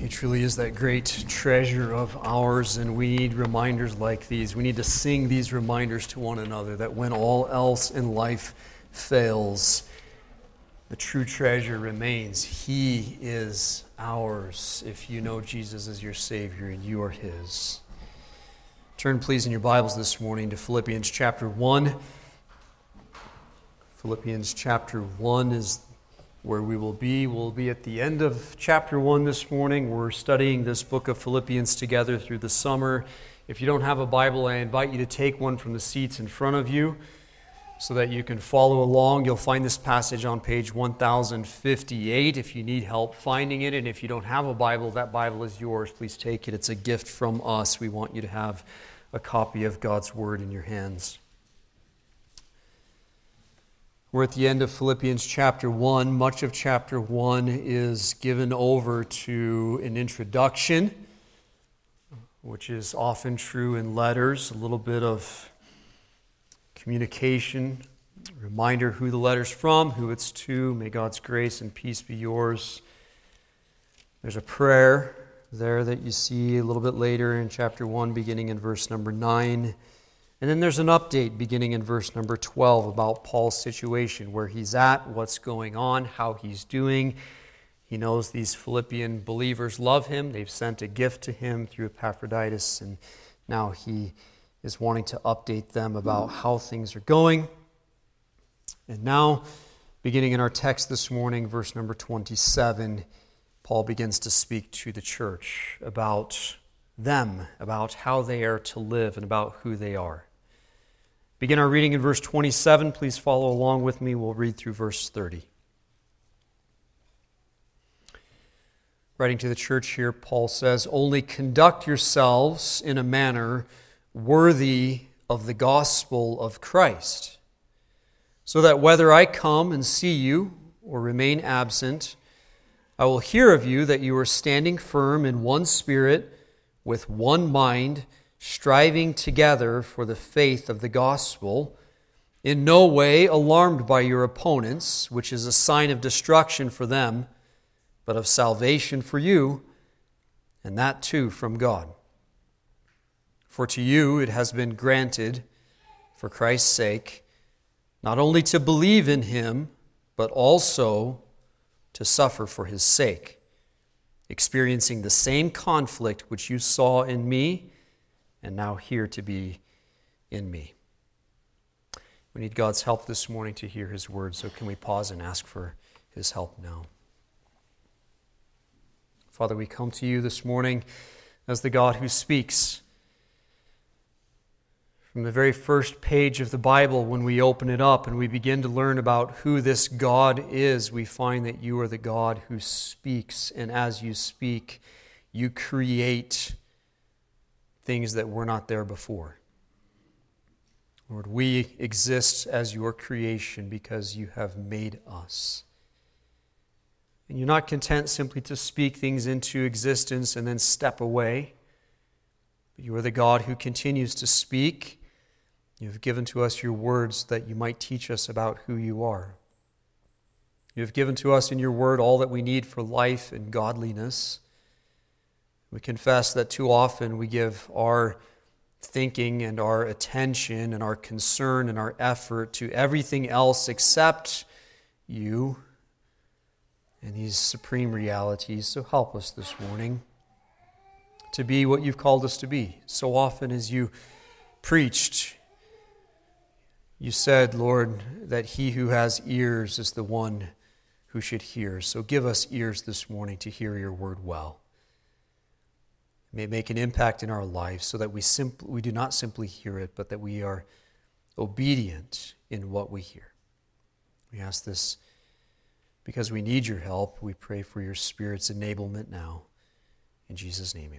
He truly is that great treasure of ours, and we need reminders like these. We need to sing these reminders to one another that when all else in life fails, the true treasure remains. He is ours if you know Jesus as your Savior and you are His. Turn, please, in your Bibles this morning to Philippians chapter 1. Philippians chapter 1 is where we will be. We'll be at the end of chapter 1 this morning. We're studying this book of Philippians together through the summer. If you don't have a Bible, I invite you to take one from the seats in front of you so that you can follow along. You'll find this passage on page 1058 if you need help finding it. And if you don't have a Bible, that Bible is yours. Please take it. It's a gift from us. We want you to have a copy of God's Word in your hands. We're at the end of Philippians chapter 1. Much of chapter 1 is given over to an introduction, which is often true in letters, a little bit of communication, reminder who the letter's from, who it's to. May God's grace and peace be yours. There's a prayer there that you see a little bit later in chapter 1, beginning in verse number 9. And then there's an update beginning in verse number 12 about Paul's situation, where he's at, what's going on, how he's doing. He knows these Philippian believers love him. They've sent a gift to him through Epaphroditus, and now he is wanting to update them about how things are going. And now, beginning in our text this morning, verse number 27, Paul begins to speak to the church about them, about how they are to live, and about who they are. Begin our reading in verse 27. Please follow along with me. We'll read through verse 30. Writing to the church here, Paul says, "Only conduct yourselves in a manner worthy of the gospel of Christ, so that whether I come and see you or remain absent, I will hear of you that you are standing firm in one spirit, with one mind, striving together for the faith of the gospel, in no way alarmed by your opponents, which is a sign of destruction for them, but of salvation for you, and that too from God. For to you it has been granted, for Christ's sake, not only to believe in Him, but also to suffer for His sake, experiencing the same conflict which you saw in me and now hear to be in me." We need God's help this morning to hear His word, so can we pause and ask for His help now? Father, we come to you this morning as the God who speaks. From the very first page of the Bible, when we open it up and we begin to learn about who this God is, we find that you are the God who speaks, and as you speak, you create things that were not there before. Lord, we exist as your creation because you have made us. And you're not content simply to speak things into existence and then step away, but you are the God who continues to speak. You have given to us your words that you might teach us about who you are. You have given to us in your word all that we need for life and godliness. We confess that too often we give our thinking and our attention and our concern and our effort to everything else except you and these supreme realities. So help us this morning to be what you've called us to be. So often as you preached, you said, Lord, that he who has ears is the one who should hear. So give us ears this morning to hear your word well. May it make an impact in our lives so that we do not simply hear it, but that we are obedient in what we hear. We ask this because we need your help. We pray for your Spirit's enablement now. In Jesus' name, amen.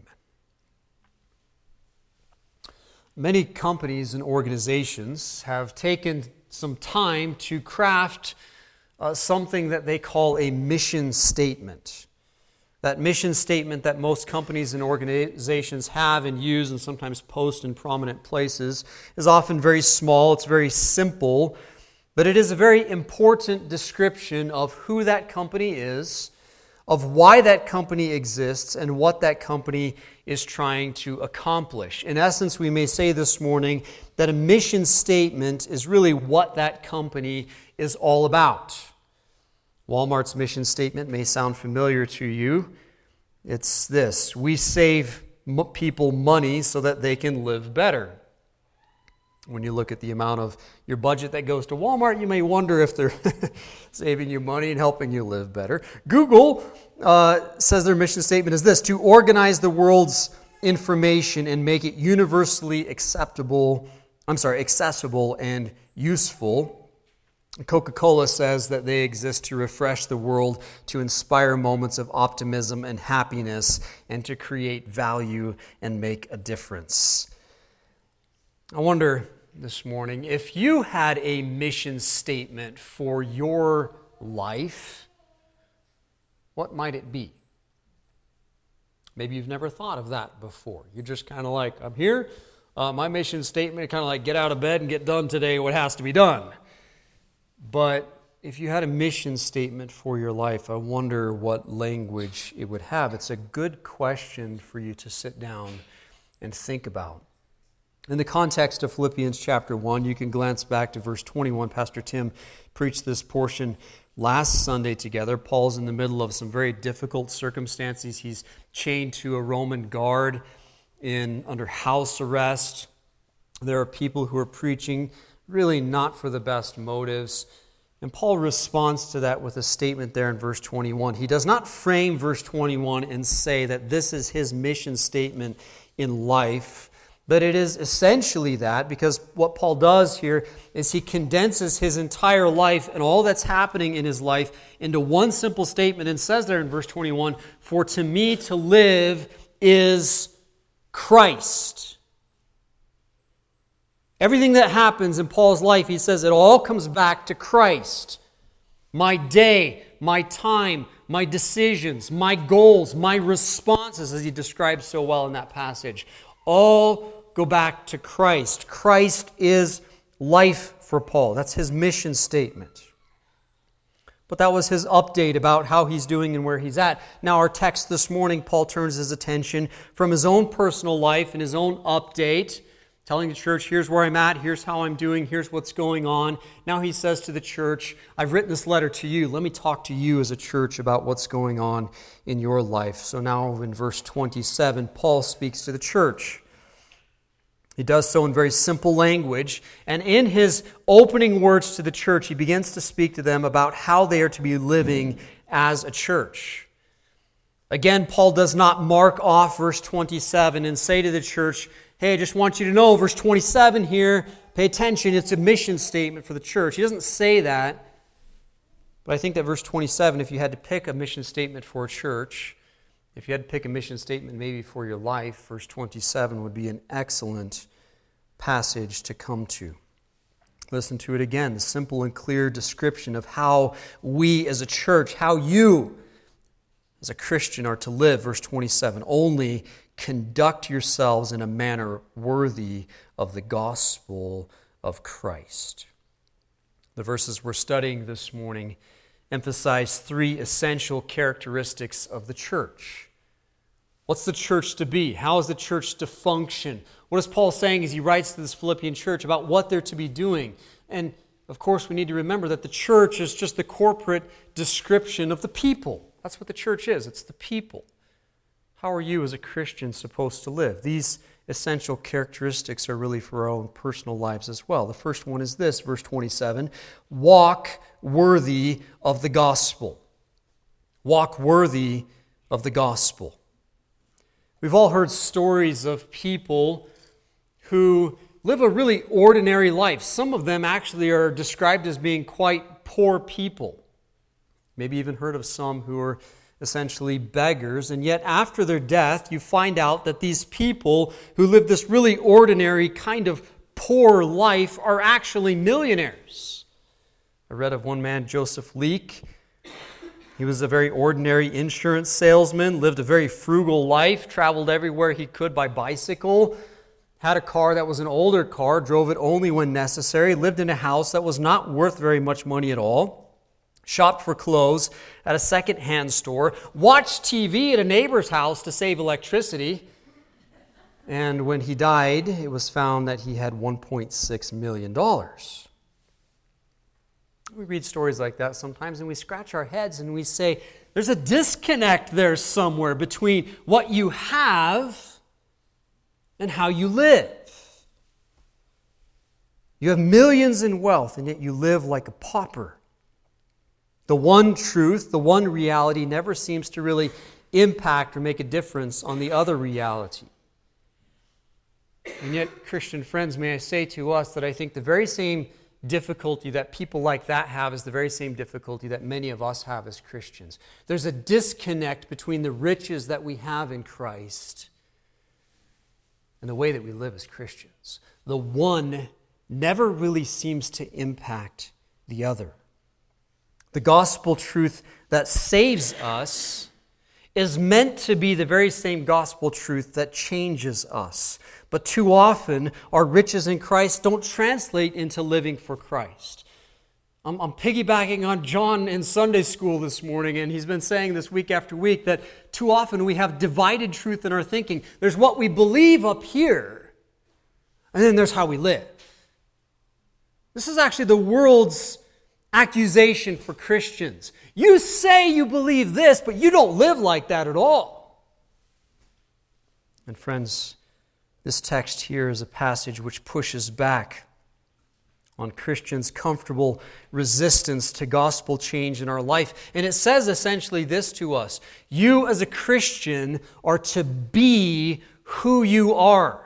Many companies and organizations have taken some time to craft something that they call a mission statement. That mission statement that most companies and organizations have and use and sometimes post in prominent places is often very small, it's very simple, but it is a very important description of who that company is, of why that company exists and what that company is trying to accomplish. In essence, we may say this morning that a mission statement is really what that company is all about. Walmart's mission statement may sound familiar to you. It's this: we save people money so that they can live better. When you look at the amount of your budget that goes to Walmart, you may wonder if they're saving you money and helping you live better. Google says their mission statement is this: to organize the world's information and make it universally accessible and useful. Coca-Cola says that they exist to refresh the world, to inspire moments of optimism and happiness, and to create value and make a difference. I wonder this morning, if you had a mission statement for your life, what might it be? Maybe you've never thought of that before. You're just kind of like, I'm here, my mission statement, kind of like get out of bed and get done today what has to be done. But if you had a mission statement for your life, I wonder what language it would have. It's a good question for you to sit down and think about. In the context of Philippians chapter 1, you can glance back to verse 21. Pastor Tim preached this portion last Sunday together. Paul's in the middle of some very difficult circumstances. He's chained to a Roman guard under house arrest. There are people who are preaching really not for the best motives. And Paul responds to that with a statement there in verse 21. He does not frame verse 21 and say that this is his mission statement in life, but it is essentially that, because what Paul does here is he condenses his entire life and all that's happening in his life into one simple statement and says there in verse 21, "For to me to live is Christ." Everything that happens in Paul's life, he says it all comes back to Christ. My day, my time, my decisions, my goals, my responses, as he describes so well in that passage, all go back to Christ. Christ is life for Paul. That's his mission statement. But that was his update about how he's doing and where he's at. Now our text this morning, Paul turns his attention from his own personal life and his own update, telling the church, here's where I'm at, here's how I'm doing, here's what's going on. Now he says to the church, I've written this letter to you. Let me talk to you as a church about what's going on in your life. So now in verse 27, Paul speaks to the church. He does so in very simple language, and in his opening words to the church, he begins to speak to them about how they are to be living as a church. Again, Paul does not mark off verse 27 and say to the church, hey, I just want you to know, verse 27 here, pay attention, it's a mission statement for the church. He doesn't say that, but I think that verse 27, if you had to pick a mission statement for a church, if you had to pick a mission statement maybe for your life, verse 27 would be an excellent passage to come to. Listen to it again, the simple and clear description of how we as a church, how you as a Christian are to live. Verse 27, only conduct yourselves in a manner worthy of the gospel of Christ. The verses we're studying this morning emphasize three essential characteristics of the church. What's the church to be? How is the church to function? What is Paul saying as he writes to this Philippian church about what they're to be doing? And of course, we need to remember that the church is just the corporate description of the people. That's what the church is. It's the people. How are you as a Christian supposed to live? These essential characteristics are really for our own personal lives as well. The first one is this, verse 27, walk worthy of the gospel. Walk worthy of the gospel. We've all heard stories of people who live a really ordinary life. Some of them actually are described as being quite poor people. Maybe even heard of some who are essentially beggars, and yet after their death, you find out that these people who live this really ordinary kind of poor life are actually millionaires. I read of one man, Joseph Leake. He was a very ordinary insurance salesman, lived a very frugal life, traveled everywhere he could by bicycle, had a car that was an older car, drove it only when necessary, lived in a house that was not worth very much money at all. shopped for clothes at a second-hand store, watched TV at a neighbor's house to save electricity, and when he died, it was found that he had $1.6 million. We read stories like that sometimes, and we scratch our heads and we say, there's a disconnect there somewhere between what you have and how you live. You have millions in wealth, and yet you live like a pauper. The one truth, the one reality never seems to really impact or make a difference on the other reality. And yet, Christian friends, may I say to us that I think the very same difficulty that people like that have is the very same difficulty that many of us have as Christians. There's a disconnect between the riches that we have in Christ and the way that we live as Christians. The one never really seems to impact the other. The gospel truth that saves us is meant to be the very same gospel truth that changes us. But too often, our riches in Christ don't translate into living for Christ. I'm piggybacking on John in Sunday school this morning, and he's been saying this week after week that too often we have divided truth in our thinking. There's what we believe up here, and then there's how we live. This is actually the world's accusation for Christians. You say you believe this, but you don't live like that at all. And friends, this text here is a passage which pushes back on Christians' comfortable resistance to gospel change in our life. And it says essentially this to us: you as a Christian are to be who you are.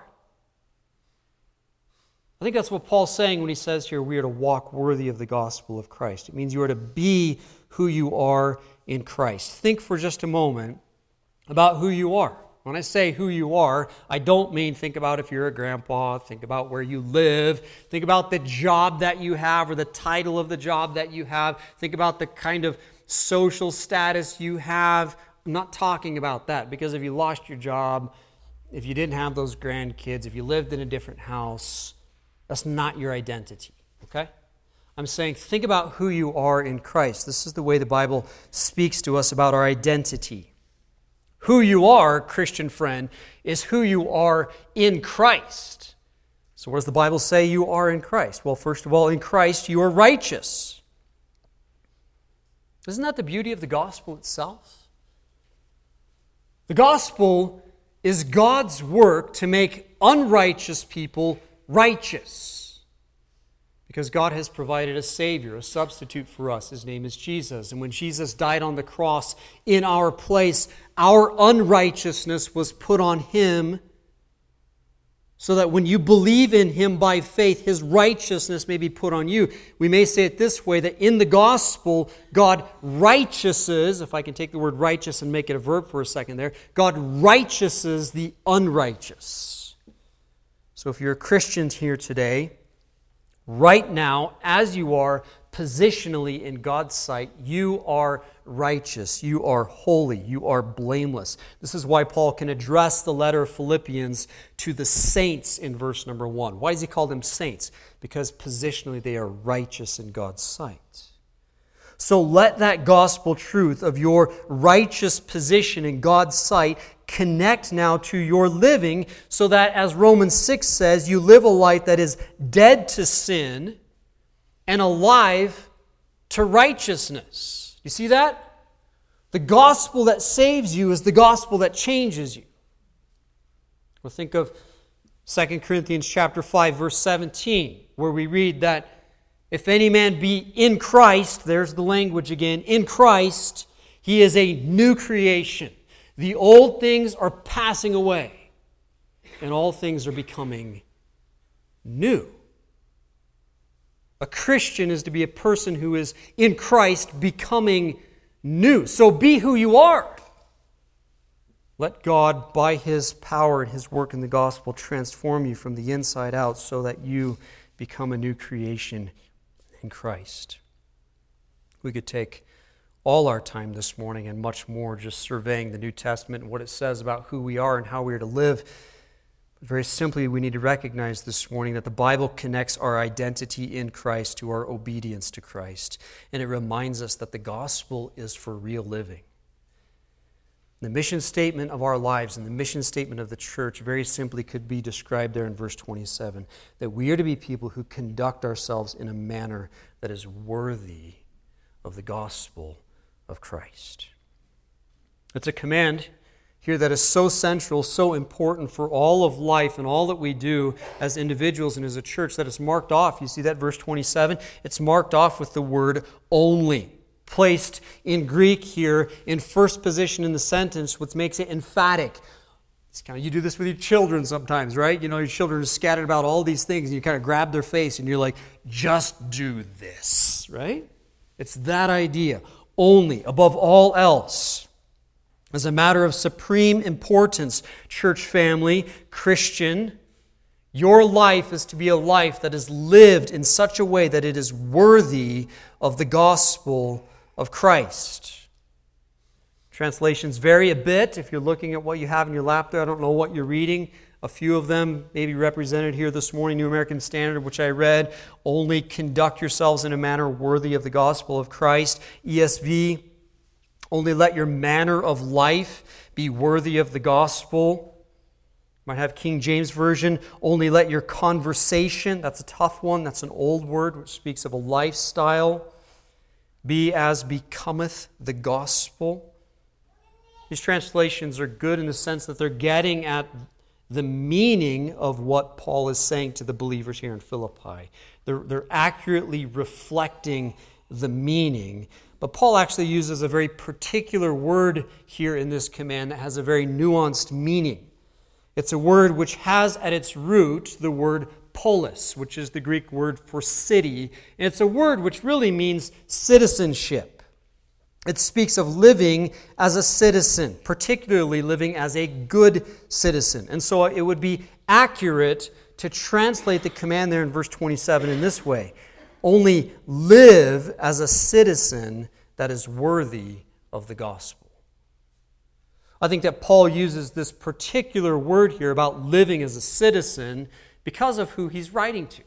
I think that's what Paul's saying when he says here we are to walk worthy of the gospel of Christ. It means you are to be who you are in Christ. Think for just a moment about who you are. When I say who you are, I don't mean think about if you're a grandpa, think about where you live, think about the job that you have or the title of the job that you have, think about the kind of social status you have. I'm not talking about that, because if you lost your job, if you didn't have those grandkids, if you lived in a different house, that's not your identity, okay? I'm saying think about who you are in Christ. This is the way the Bible speaks to us about our identity. Who you are, Christian friend, is who you are in Christ. So what does the Bible say you are in Christ? Well, first of all, in Christ you are righteous. Isn't that the beauty of the gospel itself? The gospel is God's work to make unrighteous people righteous, because God has provided a Savior, a substitute for us. His name is Jesus. And when Jesus died on the cross in our place, our unrighteousness was put on Him, so that when you believe in Him by faith, His righteousness may be put on you. We may say it this way, that in the gospel, God righteouses, if I can take the word righteous and make it a verb for a second there, God righteouses the unrighteous. So if you're a Christian here today, right now, as you are positionally in God's sight, you are righteous, you are holy, you are blameless. This is why Paul can address the letter of Philippians to the saints in verse number 1. Why does he call them saints? Because positionally they are righteous in God's sight. So let that gospel truth of your righteous position in God's sight connect now to your living, so that, as Romans 6 says, you live a life that is dead to sin and alive to righteousness. You see that? The gospel that saves you is the gospel that changes you. Well, think of 2 Corinthians chapter 5, verse 17, where we read that if any man be in Christ, there's the language again, in Christ, he is a new creation. The old things are passing away, and all things are becoming new. A Christian is to be a person who is in Christ becoming new. So be who you are. Let God, by His power and His work in the gospel, transform you from the inside out so that you become a new creation in Christ. We could take all our time this morning and much more just surveying the New Testament and what it says about who we are and how we are to live. Very simply, we need to recognize this morning that the Bible connects our identity in Christ to our obedience to Christ. And it reminds us that the gospel is for real living. The mission statement of our lives and the mission statement of the church very simply could be described there in verse 27, that we are to be people who conduct ourselves in a manner that is worthy of the gospel of Christ. It's a command here that is so central, so important for all of life and all that we do as individuals and as a church that it's marked off. You see that verse 27? It's marked off with the word only, placed in Greek here in first position in the sentence, which makes it emphatic. It's kind of, you do this with your children sometimes, right? You know, your children are scattered about all these things and you kind of grab their face and you're like, just do this, right? It's that idea. Only, above all else. As a matter of supreme importance, church family, Christian, your life is to be a life that is lived in such a way that it is worthy of the gospel of Christ. Translations vary a bit. If you're looking at what you have in your lap there, I don't know what you're reading. A few of them may be represented here this morning. New American Standard, which I read, only conduct yourselves in a manner worthy of the gospel of Christ. ESV, only let your manner of life be worthy of the gospel. You might have King James Version, only let your conversation, that's a tough one, that's an old word which speaks of a lifestyle, be as becometh the gospel. These translations are good in the sense that they're getting at the meaning of what Paul is saying to the believers here in Philippi. They're accurately reflecting the meaning. But Paul actually uses a very particular word here in this command that has a very nuanced meaning. It's a word which has at its root the word polis, which is the Greek word for city. And it's a word which really means citizenship. It speaks of living as a citizen, particularly living as a good citizen. And so it would be accurate to translate the command there in verse 27 in this way. Only live as a citizen that is worthy of the gospel. I think that Paul uses this particular word here about living as a citizen because of who he's writing to.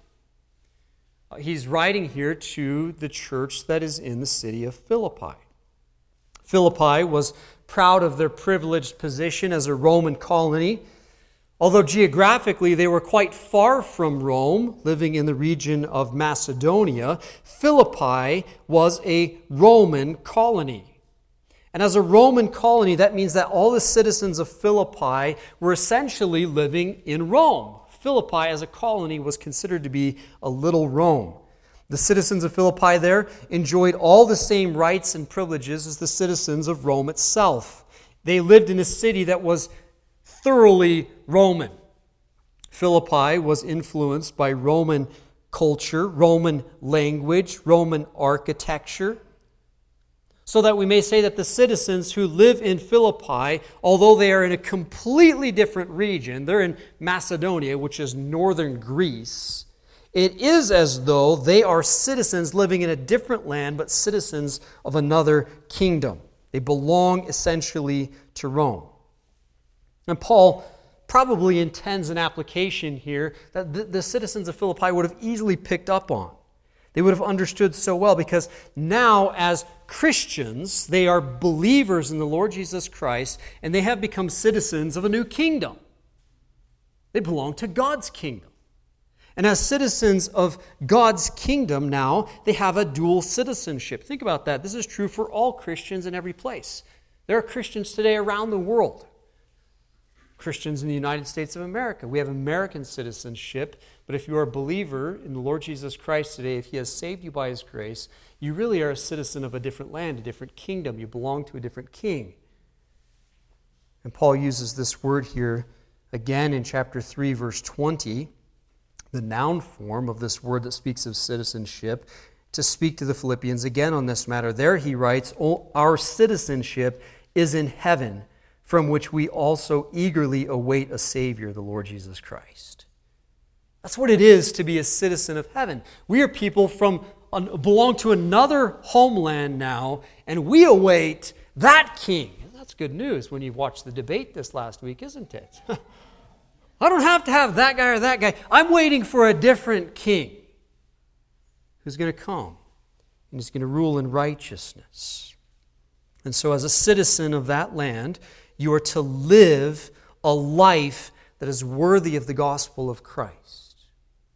He's writing here to the church that is in the city of Philippi. Philippi was proud of their privileged position as a Roman colony. Although geographically they were quite far from Rome, living in the region of Macedonia, Philippi was a Roman colony. And as a Roman colony, that means that all the citizens of Philippi were essentially living in Rome. Philippi as a colony was considered to be a little Rome. The citizens of Philippi there enjoyed all the same rights and privileges as the citizens of Rome itself. They lived in a city that was thoroughly Roman. Philippi was influenced by Roman culture, Roman language, Roman architecture. So that we may say that the citizens who live in Philippi, although they are in a completely different region, they're in Macedonia, which is northern Greece, it is as though they are citizens living in a different land, but citizens of another kingdom. They belong essentially to Rome. And Paul probably intends an application here that the citizens of Philippi would have easily picked up on. They would have understood so well because now as Christians, they are believers in the Lord Jesus Christ and they have become citizens of a new kingdom. They belong to God's kingdom. And as citizens of God's kingdom now, they have a dual citizenship. Think about that. This is true for all Christians in every place. There are Christians today around the world. Christians in the United States of America. We have American citizenship, but if you are a believer in the Lord Jesus Christ today, if He has saved you by His grace, you really are a citizen of a different land, a different kingdom. You belong to a different king. And Paul uses this word here again in chapter 3, verse 20, the noun form of this word that speaks of citizenship, to speak to the Philippians again on this matter. There he writes, our citizenship is in heaven, from which we also eagerly await a Savior, the Lord Jesus Christ. That's what it is to be a citizen of heaven. We are people belong to another homeland now, and we await that King. That's good news when you watched the debate this last week, isn't it? I don't have to have that guy or that guy. I'm waiting for a different king who's going to come and he's going to rule in righteousness. And so as a citizen of that land, you are to live a life that is worthy of the gospel of Christ.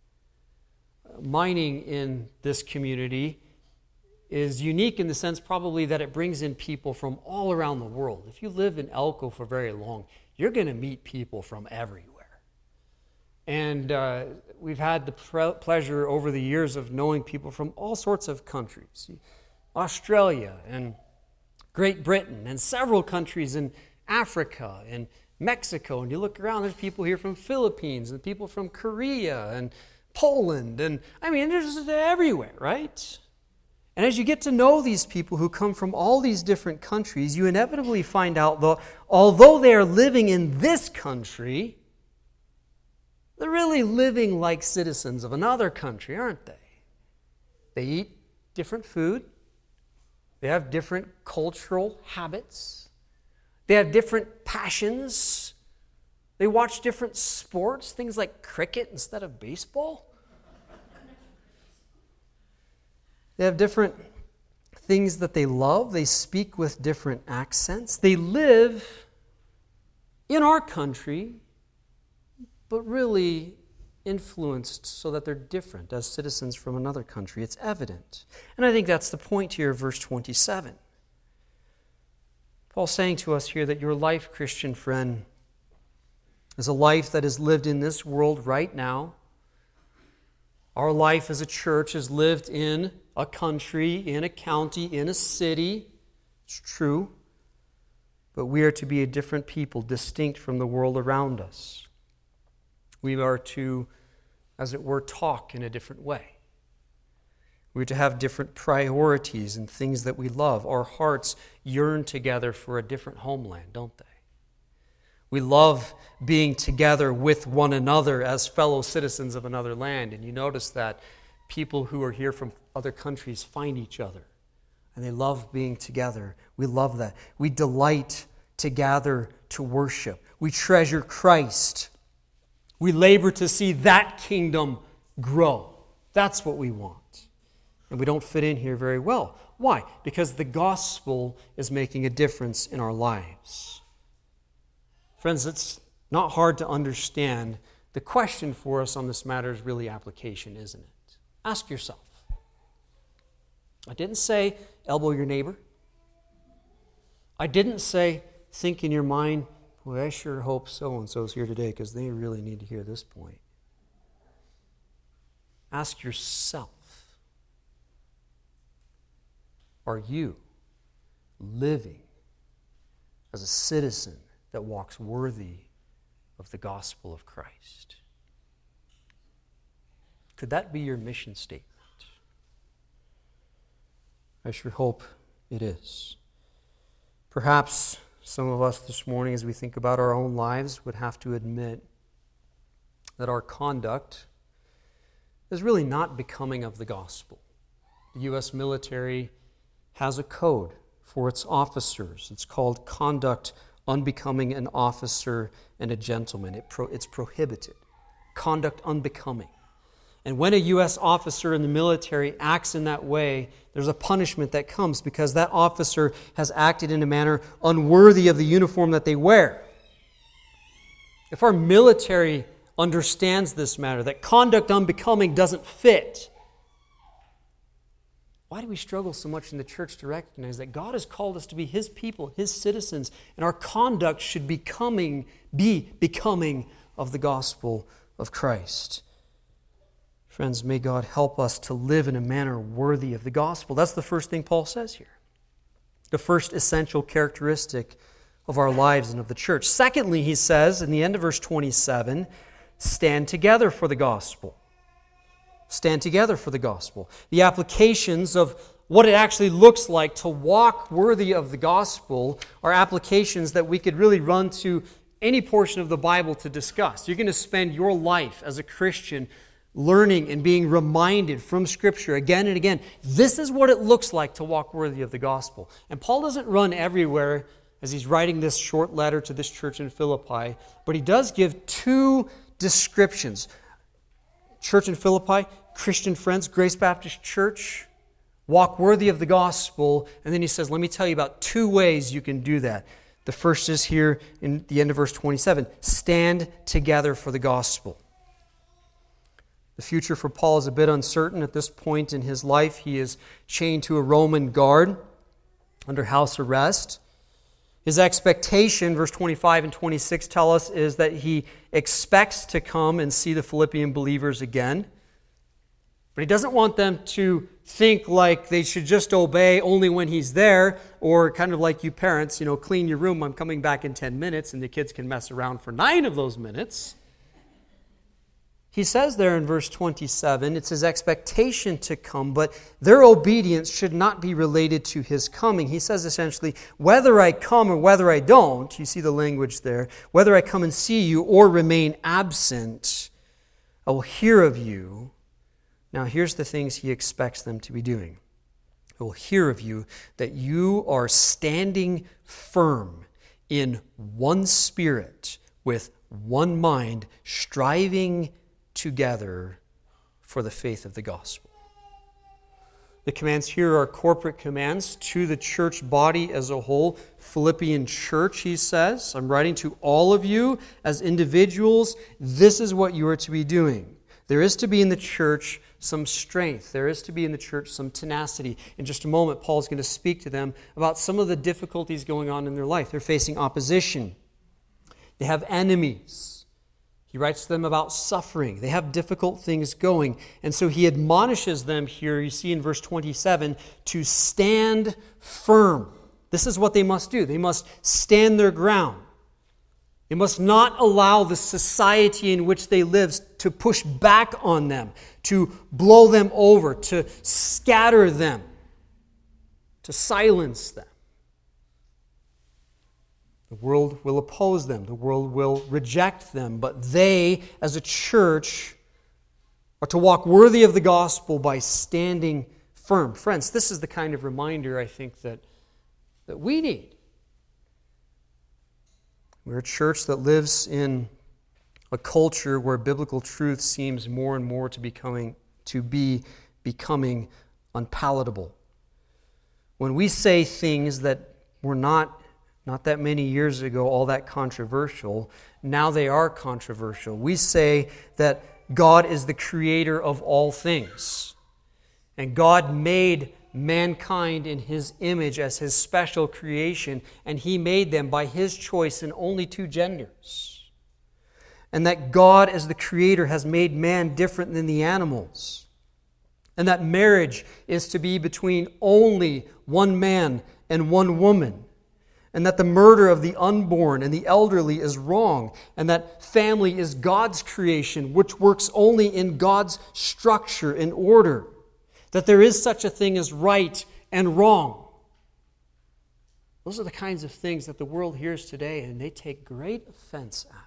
Mining in this community is unique in the sense probably that it brings in people from all around the world. If you live in Elko for very long, you're going to meet people from everywhere. And we've had the pleasure over the years of knowing people from all sorts of countries. Australia and Great Britain and several countries in Africa and Mexico. And you look around, there's people here from Philippines and people from Korea and Poland. And I mean, there's everywhere, right? And as you get to know these people who come from all these different countries, you inevitably find out that although they are living in this country, they're really living like citizens of another country, aren't they? They eat different food. They have different cultural habits. They have different passions. They watch different sports, things like cricket instead of baseball. They have different things that they love. They speak with different accents. They live in our country, but really influenced so that they're different as citizens from another country. It's evident. And I think that's the point here of verse 27. Paul's saying to us here that your life, Christian friend, is a life that is lived in this world right now. Our life as a church is lived in a country, in a county, in a city. It's true. But we are to be a different people, distinct from the world around us. We are to, as it were, talk in a different way. We're to have different priorities and things that we love. Our hearts yearn together for a different homeland, don't they? We love being together with one another as fellow citizens of another land. And you notice that people who are here from other countries find each other. And they love being together. We love that. We delight to gather to worship. We treasure Christ. We labor to see that kingdom grow. That's what we want. And we don't fit in here very well. Why? Because the gospel is making a difference in our lives. Friends, it's not hard to understand. The question for us on this matter is really application, isn't it? Ask yourself. I didn't say elbow your neighbor. I didn't say think in your mind, boy, I sure hope so-and-so's here today because they really need to hear this point. Ask yourself, are you living as a citizen that walks worthy of the gospel of Christ? Could that be your mission statement? I sure hope it is. Perhaps some of us this morning, as we think about our own lives, would have to admit that our conduct is really not becoming of the gospel. The U.S. military has a code for its officers. It's called Conduct Unbecoming an Officer and a Gentleman. It's prohibited. Conduct unbecoming. And when a U.S. officer in the military acts in that way, there's a punishment that comes because that officer has acted in a manner unworthy of the uniform that they wear. If our military understands this matter, that conduct unbecoming doesn't fit, why do we struggle so much in the church to recognize that God has called us to be His people, His citizens, and our conduct should be becoming of the gospel of Christ? Friends, may God help us to live in a manner worthy of the gospel. That's the first thing Paul says here. The first essential characteristic of our lives and of the church. Secondly, he says in the end of verse 27, stand together for the gospel. Stand together for the gospel. The applications of what it actually looks like to walk worthy of the gospel are applications that we could really run to any portion of the Bible to discuss. You're going to spend your life as a Christian learning and being reminded from Scripture again and again. This is what it looks like to walk worthy of the gospel. And Paul doesn't run everywhere as he's writing this short letter to this church in Philippi, but he does give two descriptions. Church in Philippi, Christian friends, Grace Baptist Church, walk worthy of the gospel. And then he says, let me tell you about two ways you can do that. The first is here in the end of verse 27. Stand together for the gospel. The future for Paul is a bit uncertain at this point in his life. He is chained to a Roman guard under house arrest. His expectation, verse 25 and 26 tell us, is that he expects to come and see the Philippian believers again. But he doesn't want them to think like they should just obey only when he's there, or kind of like you parents, clean your room, I'm coming back in 10 minutes, and the kids can mess around for 9 of those minutes. He says there in verse 27, it's his expectation to come, but their obedience should not be related to his coming. He says essentially, whether I come or whether I don't, you see the language there, whether I come and see you or remain absent, I will hear of you. Now here's the things he expects them to be doing. I will hear of you that you are standing firm in one spirit, with one mind, striving together for the faith of the gospel. The commands here are corporate commands to the church body as a whole. Philippian church, he says, I'm writing to all of you as individuals. This is what you are to be doing. There is to be in the church some strength. There is to be in the church some tenacity. In just a moment, Paul's going to speak to them about some of the difficulties going on in their life. They're facing opposition. They have enemies. He writes to them about suffering. They have difficult things going. And so he admonishes them here, you see in verse 27, to stand firm. This is what they must do. They must stand their ground. They must not allow the society in which they live to push back on them, to blow them over, to scatter them, to silence them. The world will oppose them. The world will reject them. But they, as a church, are to walk worthy of the gospel by standing firm. Friends, this is the kind of reminder I think that we need. We're a church that lives in a culture where biblical truth seems more and more to be becoming unpalatable. When we say things that were not that many years ago all that controversial, now they are controversial. We say that God is the creator of all things, and God made mankind in His image as His special creation, and He made them by His choice in only 2 genders. And that God as the creator has made man different than the animals. And that marriage is to be between only one man and one woman. And that the murder of the unborn and the elderly is wrong. And that family is God's creation, which works only in God's structure and order. That there is such a thing as right and wrong. Those are the kinds of things that the world hears today, and they take great offense at.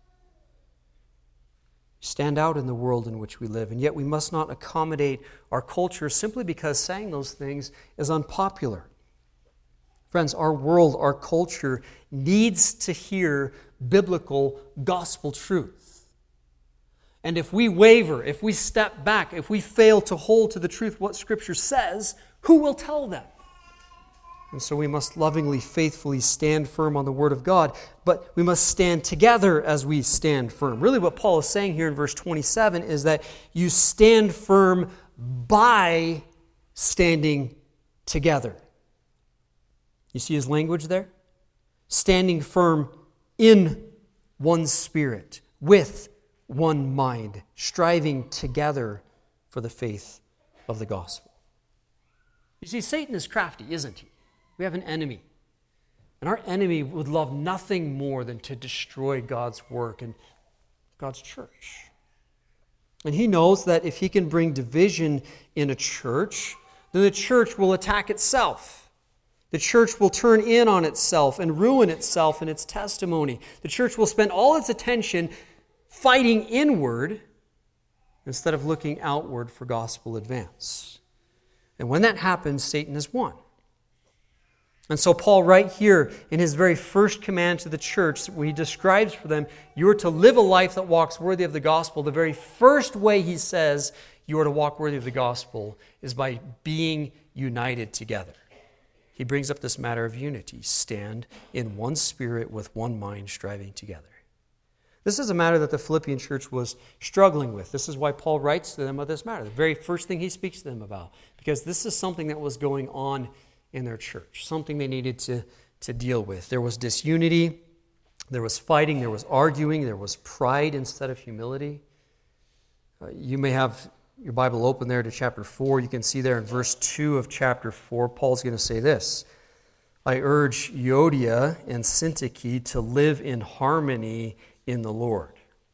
We stand out in the world in which we live, and yet we must not accommodate our culture simply because saying those things is unpopular. Friends, our world, our culture needs to hear biblical gospel truth. And if we waver, if we step back, if we fail to hold to the truth what Scripture says, who will tell them? And so we must lovingly, faithfully stand firm on the Word of God, but we must stand together as we stand firm. Really what Paul is saying here in verse 27 is that you stand firm by standing together. You see his language there? Standing firm in one spirit, with one mind, striving together for the faith of the gospel. You see, Satan is crafty, isn't he? We have an enemy. And our enemy would love nothing more than to destroy God's work and God's church. And he knows that if he can bring division in a church, then the church will attack itself. The church will turn in on itself and ruin itself and its testimony. The church will spend all its attention fighting inward instead of looking outward for gospel advance. And when that happens, Satan has won. And so Paul, right here, in his very first command to the church, where he describes for them, you are to live a life that walks worthy of the gospel. The very first way he says you are to walk worthy of the gospel is by being united together. He brings up this matter of unity. Stand in one spirit with one mind, striving together. This is a matter that the Philippian church was struggling with. This is why Paul writes to them of this matter. The very first thing he speaks to them about. Because this is something that was going on in their church, something they needed to deal with. There was disunity, there was fighting, there was arguing, there was pride instead of humility. You may have your Bible open there to chapter 4. You can see there in verse 2 of chapter 4, Paul's going to say this: I urge Euodia and Syntyche to live in harmony in the Lord.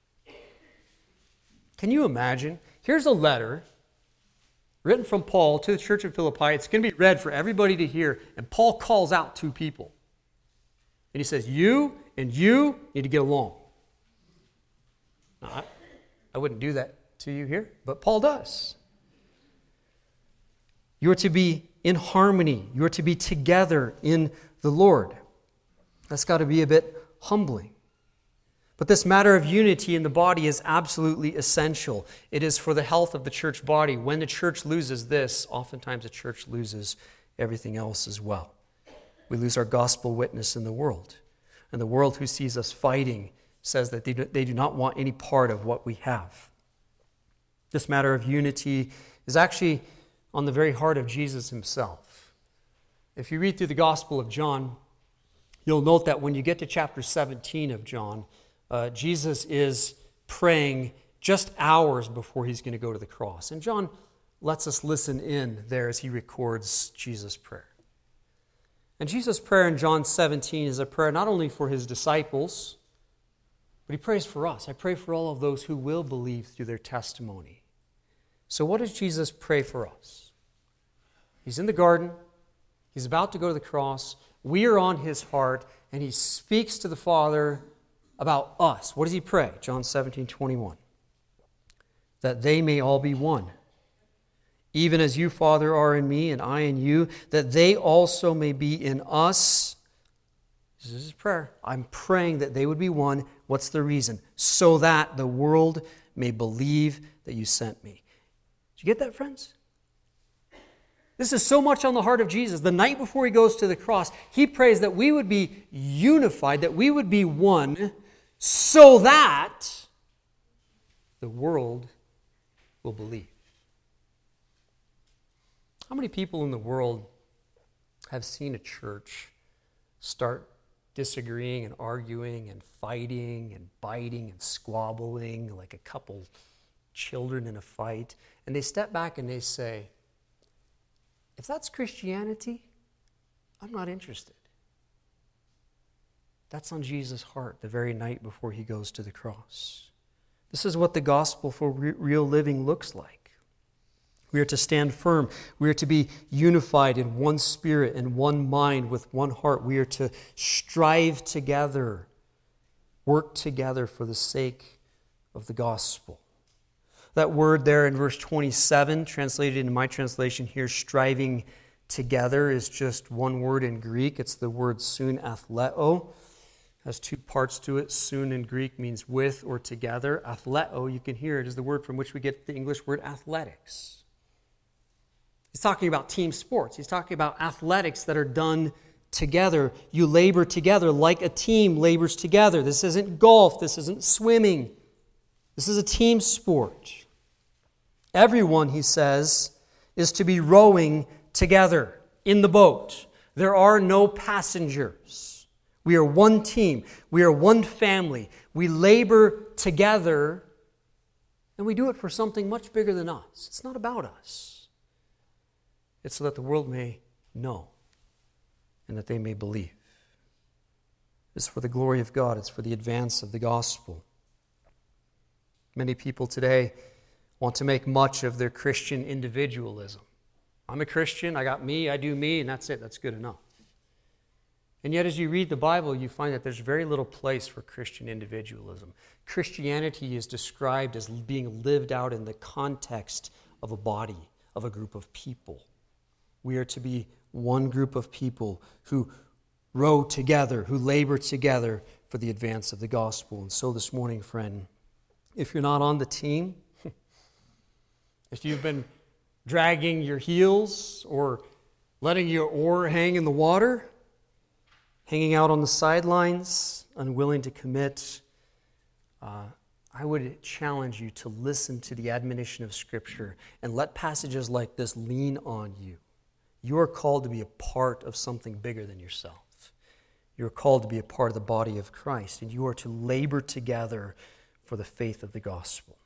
Can you imagine? Here's a letter written from Paul to the church of Philippi. It's going to be read for everybody to hear. And Paul calls out two people. And he says, you and you need to get along. Now, I wouldn't do that to you here, but Paul does. You are to be in harmony. You are to be together in the Lord. That's got to be a bit humbling. But this matter of unity in the body is absolutely essential. It is for the health of the church body. When the church loses this, oftentimes the church loses everything else as well. We lose our gospel witness in the world. And the world who sees us fighting says that they do not want any part of what we have. This matter of unity is actually on the very heart of Jesus himself. If you read through the Gospel of John, you'll note that when you get to chapter 17 of John, Jesus is praying just hours before he's going to go to the cross. And John lets us listen in there as he records Jesus' prayer. And Jesus' prayer in John 17 is a prayer not only for his disciples, but he prays for us. I pray for all of those who will believe through their testimony. So what does Jesus pray for us? He's in the garden. He's about to go to the cross. We are on his heart, and he speaks to the Father about us. What does he pray? John 17:21. That they may all be one. Even as you, Father, are in me and I in you, that they also may be in us. This is his prayer. I'm praying that they would be one. What's the reason? So that the world may believe that you sent me. Did you get that, friends? This is so much on the heart of Jesus. The night before he goes to the cross, he prays that we would be unified, that we would be one, so that the world will believe. How many people in the world have seen a church start disagreeing and arguing and fighting and biting and squabbling like a couple children in a fight, and they step back and they say, if that's Christianity, I'm not interested. That's on Jesus' heart the very night before he goes to the cross. This is what the gospel for real living looks like. We are to stand firm. We are to be unified in one spirit and one mind with one heart. We are to strive together, work together for the sake of the gospel. That word there in verse 27, translated in my translation here, striving together, is just one word in Greek. It's the word soon athleo. It has two parts to it. Soon in Greek means with or together. Athleo, you can hear it, is the word from which we get the English word athletics. He's talking about team sports. He's talking about athletics that are done together. You labor together like a team labors together. This isn't golf. This isn't swimming. This is a team sport. Everyone, he says, is to be rowing together in the boat. There are no passengers. We are one team. We are one family. We labor together, and we do it for something much bigger than us. It's not about us. It's so that the world may know and that they may believe. It's for the glory of God. It's for the advance of the gospel. Many people today want to make much of their Christian individualism. I'm a Christian, I got me, I do me, and that's it, that's good enough. And yet as you read the Bible, you find that there's very little place for Christian individualism. Christianity is described as being lived out in the context of a body, of a group of people. We are to be one group of people who row together, who labor together for the advance of the gospel. And so this morning, friend, if you're not on the team, if you've been dragging your heels or letting your oar hang in the water, hanging out on the sidelines, unwilling to commit, I would challenge you to listen to the admonition of Scripture and let passages like this lean on you. You are called to be a part of something bigger than yourself. You're called to be a part of the body of Christ, and you are to labor together for the faith of the gospel.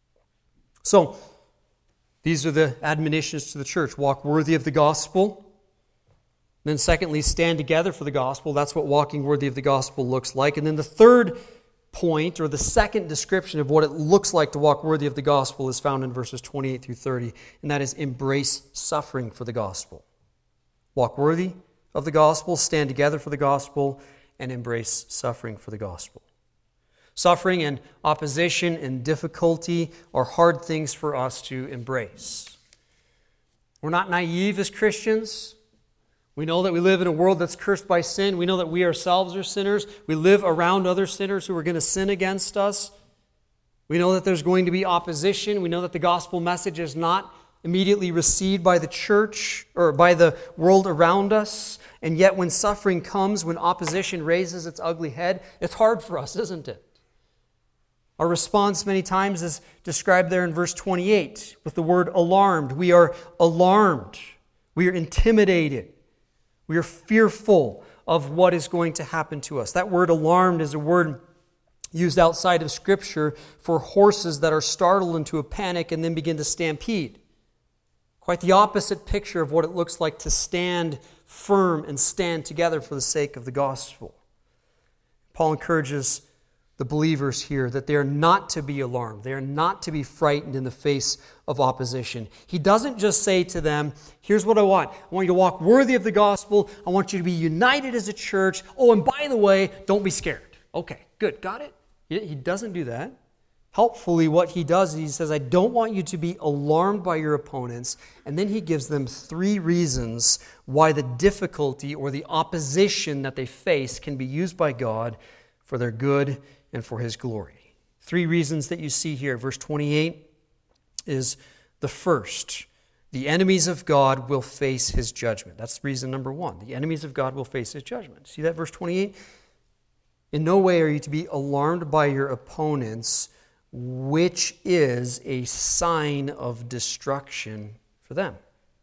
So, these are the admonitions to the church. Walk worthy of the gospel. Then secondly, stand together for the gospel. That's what walking worthy of the gospel looks like. And then the third point, or the second description of what it looks like to walk worthy of the gospel, is found in verses 28 through 30, and that is embrace suffering for the gospel. Walk worthy of the gospel, stand together for the gospel, and embrace suffering for the gospel. Suffering and opposition and difficulty are hard things for us to embrace. We're not naive as Christians. We know that we live in a world that's cursed by sin. We know that we ourselves are sinners. We live around other sinners who are going to sin against us. We know that there's going to be opposition. We know that the gospel message is not immediately received by the church or by the world around us. And yet when suffering comes, when opposition raises its ugly head, it's hard for us, isn't it? Our response many times is described there in verse 28 with the word alarmed. We are alarmed. We are intimidated. We are fearful of what is going to happen to us. That word alarmed is a word used outside of Scripture for horses that are startled into a panic and then begin to stampede. Quite the opposite picture of what it looks like to stand firm and stand together for the sake of the gospel. Paul encourages the believers here that they are not to be alarmed. They are not to be frightened in the face of opposition. He doesn't just say to them, here's what I want. I want you to walk worthy of the gospel. I want you to be united as a church. Oh, and by the way, don't be scared. Okay, good. Got it? He doesn't do that. Helpfully, what he does is he says, I don't want you to be alarmed by your opponents. And then he gives them 3 reasons why the difficulty or the opposition that they face can be used by God for their good and for His glory. 3 reasons that you see here. Verse 28 is the first. The enemies of God will face His judgment. That's reason number 1. The enemies of God will face His judgment. See that verse 28? In no way are you to be alarmed by your opponents, which is a sign of destruction for them.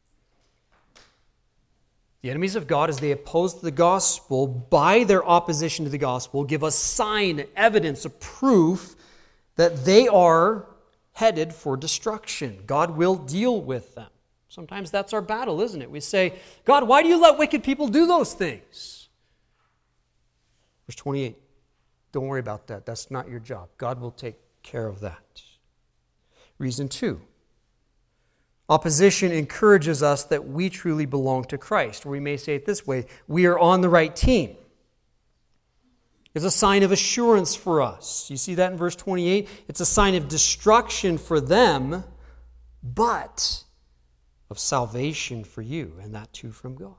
The enemies of God, as they oppose the gospel, by their opposition to the gospel, give us sign, evidence, a proof that they are headed for destruction. God will deal with them. Sometimes that's our battle, isn't it? We say, God, why do you let wicked people do those things? Verse 28, don't worry about that. That's not your job. God will take care of that. Reason 2. Opposition encourages us that we truly belong to Christ. Or we may say it this way, we are on the right team. It's a sign of assurance for us. You see that in verse 28? It's a sign of destruction for them, but of salvation for you, and that too from God.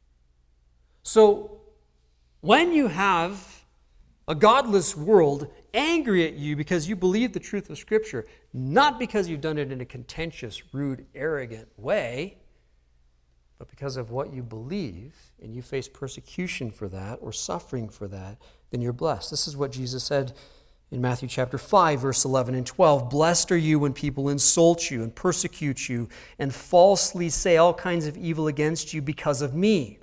So, when you have a godless world angry at you because you believe the truth of Scripture, not because you've done it in a contentious, rude, arrogant way, but because of what you believe, and you face persecution for that or suffering for that, then you're blessed. This is what Jesus said in Matthew chapter 5, verse 11 and 12. Blessed are you when people insult you and persecute you and falsely say all kinds of evil against you because of me.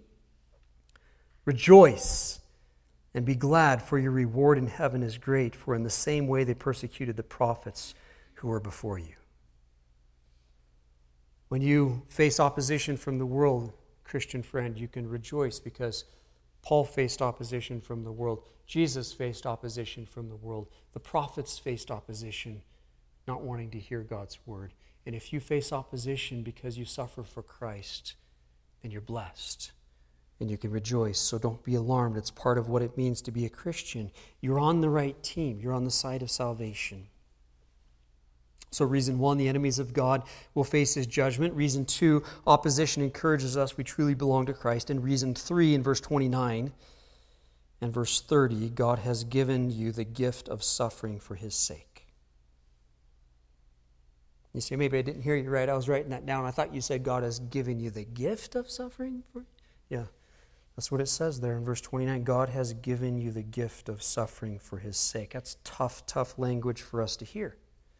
Rejoice and be glad, for your reward in heaven is great, for in the same way they persecuted the prophets who were before you. When you face opposition from the world, Christian friend, you can rejoice because Paul faced opposition from the world. Jesus faced opposition from the world. The prophets faced opposition, not wanting to hear God's word. And if you face opposition because you suffer for Christ, then you're blessed. And you can rejoice, so don't be alarmed. It's part of what it means to be a Christian. You're on the right team. You're on the side of salvation. So reason 1, the enemies of God will face his judgment. Reason 2, opposition encourages us we truly belong to Christ. And reason 3, in verse 29 and verse 30, God has given you the gift of suffering for his sake. You say, maybe I didn't hear you right. I was writing that down. I thought you said God has given you the gift of suffering for you. Yeah, that's what it says there in verse 29. God has given you the gift of suffering for his sake. That's tough language for us to hear.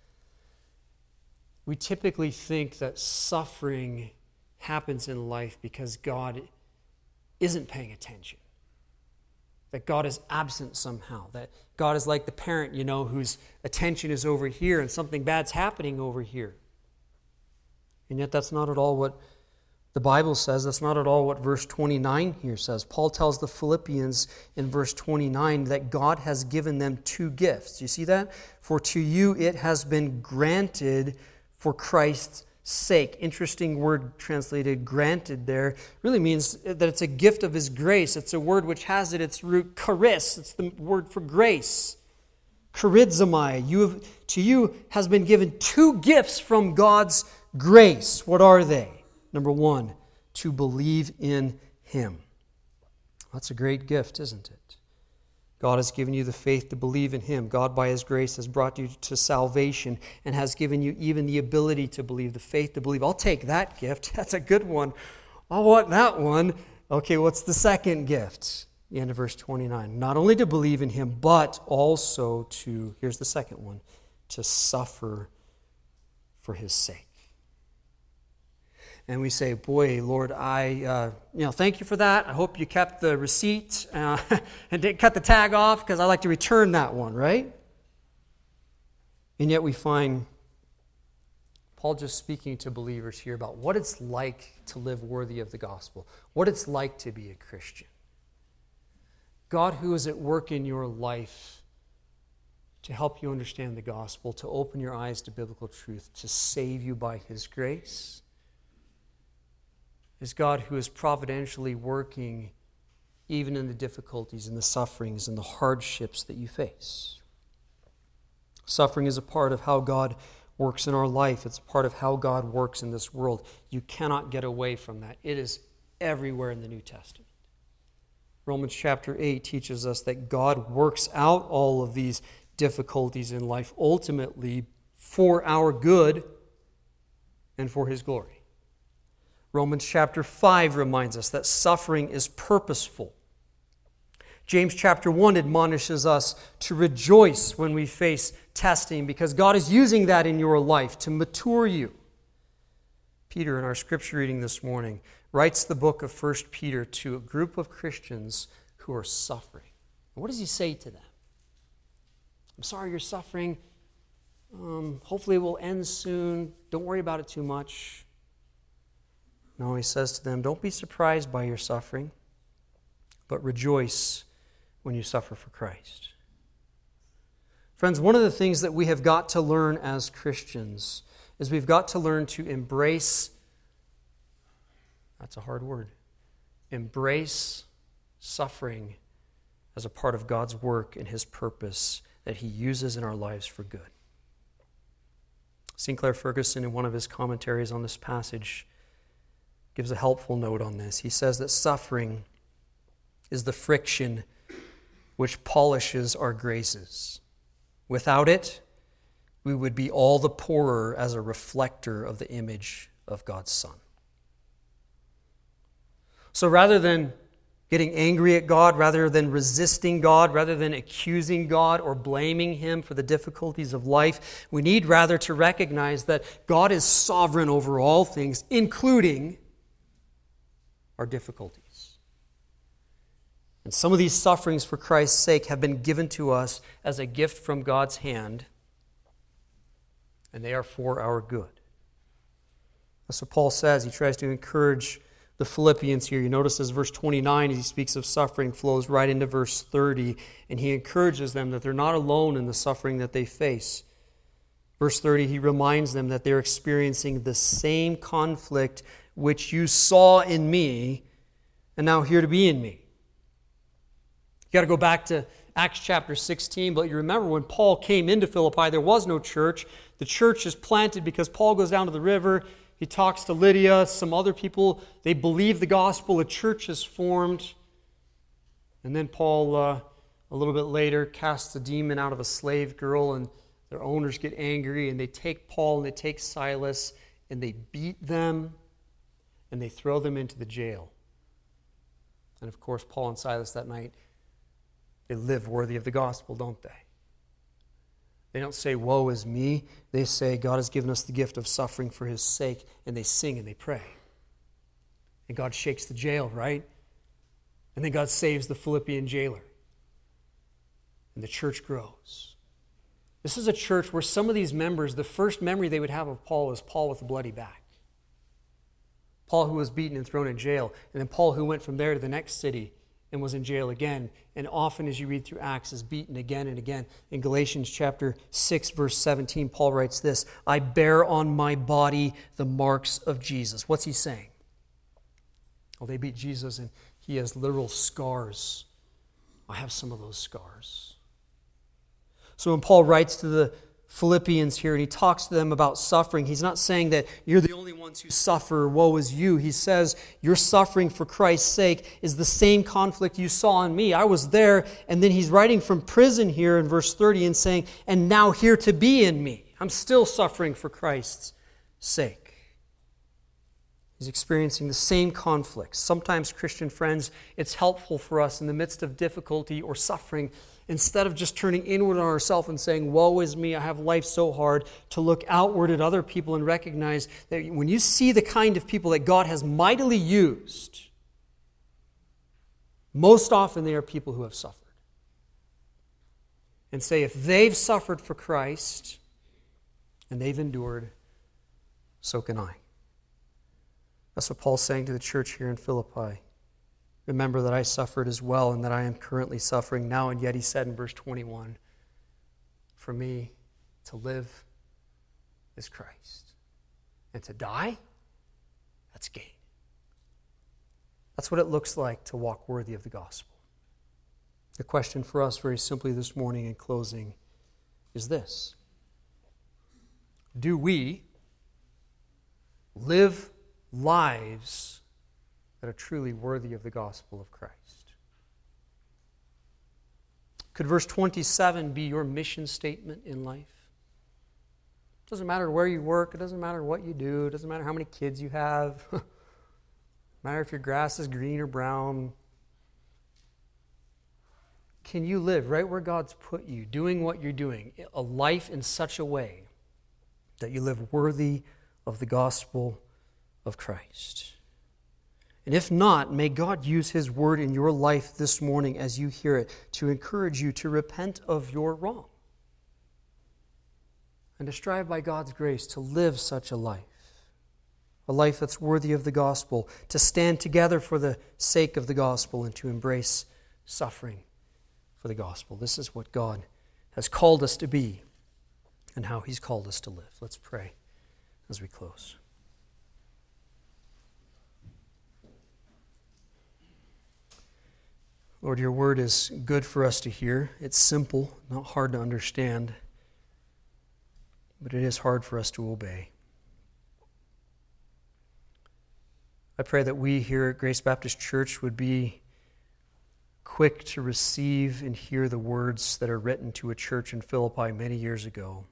We typically think that suffering happens in life because God isn't paying attention. That God is absent somehow. That God is like the parent, whose attention is over here and something bad's happening over here. And yet that's not at all what the Bible says. That's not at all what verse 29 here says. Paul tells the Philippians in verse 29 that God has given them 2 gifts. Do you see that? For to you it has been granted for Christ's sake. Interesting word translated granted there. Really means that it's a gift of his grace. It's a word which has at its root charis. It's the word for grace. Charizomai. To you has been given 2 gifts from God's grace. What are they? Number 1, to believe in him. That's a great gift, isn't it? God has given you the faith to believe in him. God, by his grace, has brought you to salvation and has given you even the ability to believe, the faith to believe. I'll take that gift. That's a good one. I want that one. Okay, what's the second gift? The end of verse 29. Not only to believe in him, but also to, here's the second one, to suffer for his sake. And we say, boy, Lord, I thank you for that. I hope you kept the receipt and didn't cut the tag off because I like to return that one, right? And yet we find Paul just speaking to believers here about what it's like to live worthy of the gospel, what it's like to be a Christian. God who is at work in your life to help you understand the gospel, to open your eyes to biblical truth, to save you by his grace, is God who is providentially working even in the difficulties and the sufferings and the hardships that you face. Suffering is a part of how God works in our life. It's a part of how God works in this world. You cannot get away from that. It is everywhere in the New Testament. Romans chapter 8 teaches us that God works out all of these difficulties in life ultimately for our good and for his glory. Romans chapter 5 reminds us that suffering is purposeful. James chapter 1 admonishes us to rejoice when we face testing because God is using that in your life to mature you. Peter, in our scripture reading this morning, writes the book of 1 Peter to a group of Christians who are suffering. And what does he say to them? I'm sorry you're suffering. Hopefully it will end soon. Don't worry about it too much. No, he says to them, don't be surprised by your suffering, but rejoice when you suffer for Christ. Friends, one of the things that we have got to learn as Christians is we've got to learn to embrace, that's a hard word, embrace suffering as a part of God's work and his purpose that he uses in our lives for good. Sinclair Ferguson, in one of his commentaries on this passage, gives a helpful note on this. He says that suffering is the friction which polishes our graces. Without it, we would be all the poorer as a reflector of the image of God's Son. So rather than getting angry at God, rather than resisting God, rather than accusing God or blaming him for the difficulties of life, we need rather to recognize that God is sovereign over all things, including our difficulties. And some of these sufferings for Christ's sake have been given to us as a gift from God's hand, and they are for our good. That's what Paul says. He tries to encourage the Philippians here. You notice as verse 29, as he speaks of suffering, flows right into verse 30, and he encourages them that they're not alone in the suffering that they face. Verse 30, he reminds them that they're experiencing the same conflict which you saw in me and now here to be in me. You got to go back to Acts chapter 16, but you remember when Paul came into Philippi, there was no church. The church is planted because Paul goes down to the river. He talks to Lydia, some other people. They believe the gospel. A church is formed. And then Paul, a little bit later, casts a demon out of a slave girl, and their owners get angry, and they take Paul and they take Silas, and they beat them, and they throw them into the jail. And of course, Paul and Silas that night, they live worthy of the gospel, don't they? They don't say, woe is me. They say, God has given us the gift of suffering for his sake, and they sing and they pray. And God shakes the jail, right? And then God saves the Philippian jailer. And the church grows. This is a church where some of these members, the first memory they would have of Paul is Paul with a bloody back. Paul who was beaten and thrown in jail. And then Paul who went from there to the next city and was in jail again. And often as you read through Acts is beaten again and again. In Galatians chapter 6 verse 17, Paul writes this, I bear on my body the marks of Jesus. What's he saying? Well, they beat Jesus and he has literal scars. I have some of those scars. So when Paul writes to the Philippians here and he talks to them about suffering, he's not saying that you're the only ones who suffer, woe is you. He says your suffering for Christ's sake is the same conflict you saw in me. I was there, and then he's writing from prison here in verse 30 and saying, and now here to be in me. I'm still suffering for Christ's sake. He's experiencing the same conflicts. Sometimes, Christian friends, it's helpful for us in the midst of difficulty or suffering, instead of just turning inward on ourselves and saying, woe is me, I have life so hard, to look outward at other people and recognize that when you see the kind of people that God has mightily used, most often they are people who have suffered. And say, if they've suffered for Christ and they've endured, so can I. That's what Paul's saying to the church here in Philippi. Remember that I suffered as well and that I am currently suffering now, and yet he said in verse 21, for me to live is Christ, and to die, that's gain. That's what it looks like to walk worthy of the gospel. The question for us very simply this morning in closing is this. Do we live lives that are truly worthy of the gospel of Christ? Could verse 27 be your mission statement in life? It doesn't matter where you work. It doesn't matter what you do. It doesn't matter how many kids you have. It doesn't matter if your grass is green or brown. Can you live right where God's put you, doing what you're doing, a life in such a way that you live worthy of the gospel of Christ? And if not, may God use his word in your life this morning as you hear it to encourage you to repent of your wrong and to strive by God's grace to live such a life that's worthy of the gospel, to stand together for the sake of the gospel and to embrace suffering for the gospel. This is what God has called us to be and how he's called us to live. Let's pray as we close. Lord, your word is good for us to hear. It's simple, not hard to understand, but it is hard for us to obey. I pray that we here at Grace Baptist Church would be quick to receive and hear the words that are written to a church in Philippi many years ago,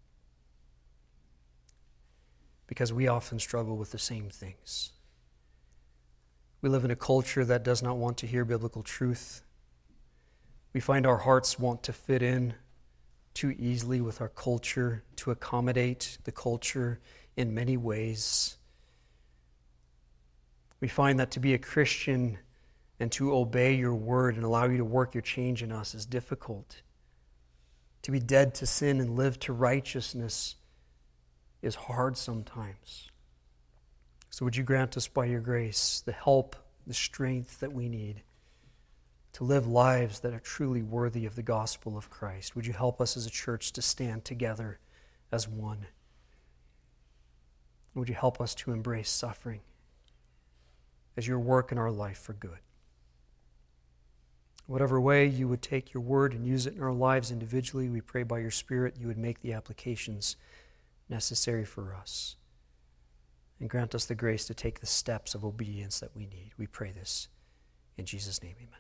because we often struggle with the same things. We live in a culture that does not want to hear biblical truth. We find our hearts want to fit in too easily with our culture, to accommodate the culture in many ways. We find that to be a Christian and to obey your word and allow you to work your change in us is difficult. To be dead to sin and live to righteousness is hard sometimes. So would you grant us by your grace the help, the strength that we need to live lives that are truly worthy of the gospel of Christ? Would you help us as a church to stand together as one? Would you help us to embrace suffering as your work in our life for good? Whatever way you would take your word and use it in our lives individually, we pray by your Spirit you would make the applications necessary for us. And grant us the grace to take the steps of obedience that we need. We pray this in Jesus' name, amen.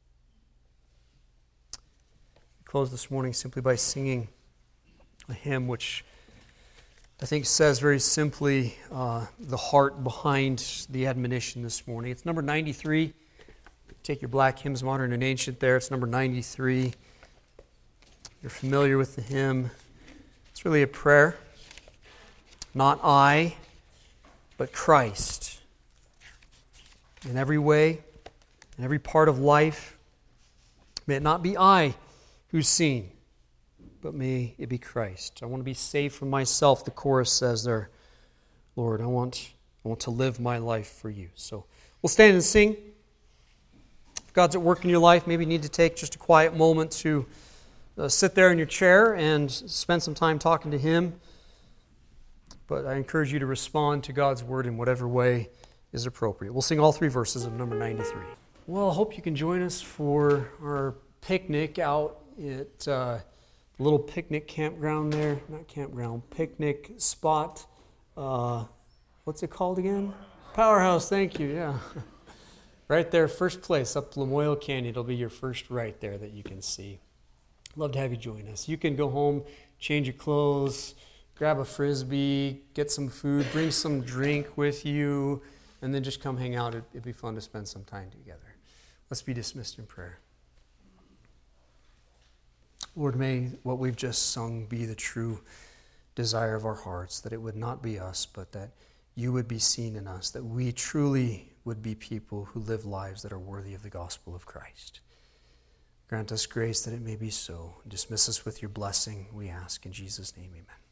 We close this morning simply by singing a hymn which I think says very simply the heart behind the admonition this morning. It's number 93. Take your black hymns, modern and ancient there. It's number 93. You're familiar with the hymn. It's really a prayer. Not I, but Christ. In every way, in every part of life, may it not be I who's seen, but may it be Christ. I want to be saved from myself, the chorus says there. Lord, I want to live my life for you. So we'll stand and sing. If God's at work in your life, maybe you need to take just a quiet moment to sit there in your chair and spend some time talking to Him. But I encourage you to respond to God's Word in whatever way is appropriate. We'll sing all three verses of number 93. Well, I hope you can join us for our picnic out at the little picnic campground there. Not campground, picnic spot. What's it called again? Powerhouse, thank you, yeah. Right there, first place up Lamoille Canyon. It'll be your first right there that you can see. Love to have you join us. You can go home, change your clothes, grab a Frisbee, get some food, bring some drink with you, and then just come hang out. It'd be fun to spend some time together. Let's be dismissed in prayer. Lord, may what we've just sung be the true desire of our hearts, that it would not be us, but that you would be seen in us, that we truly would be people who live lives that are worthy of the gospel of Christ. Grant us grace that it may be so. Dismiss us with your blessing, we ask. In Jesus' name, amen.